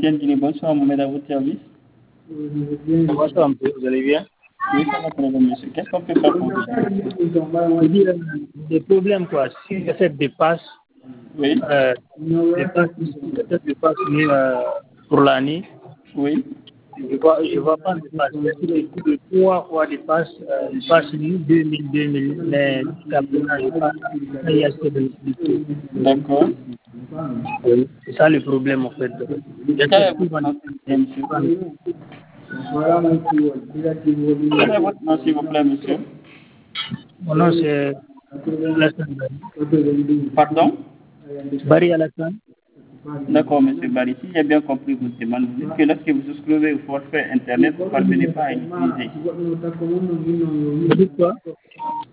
Etienne Dini, bonsoir, Mohamed, à votre service. Bonsoir, monsieur, vous allez bien? Oui, ça va très bien, monsieur. Qu'est-ce qu'on peut faire pour vous? Je dis, des problèmes, quoi. Si j'essaie de passe, Oui, dépasse pour l'année, oui. je vois pas de passe. J'ai plus de 3 fois de passe, 2000, mais jusqu'à présent, je pas il y a assez de tout. D'accord. Oui. C'est ça le problème, en fait. Quel est votre nom, monsieur? Quel est votre nom, s'il vous plaît, monsieur? Mon nom, c'est Alassane. Pardon? Barry Alassane. D'accord, monsieur Barry. Si j'ai bien compris votre demande, vous dites que lorsque vous souscrivez au forfait Internet, vous ne parvenez pas à l'utiliser. Vous dites quoi?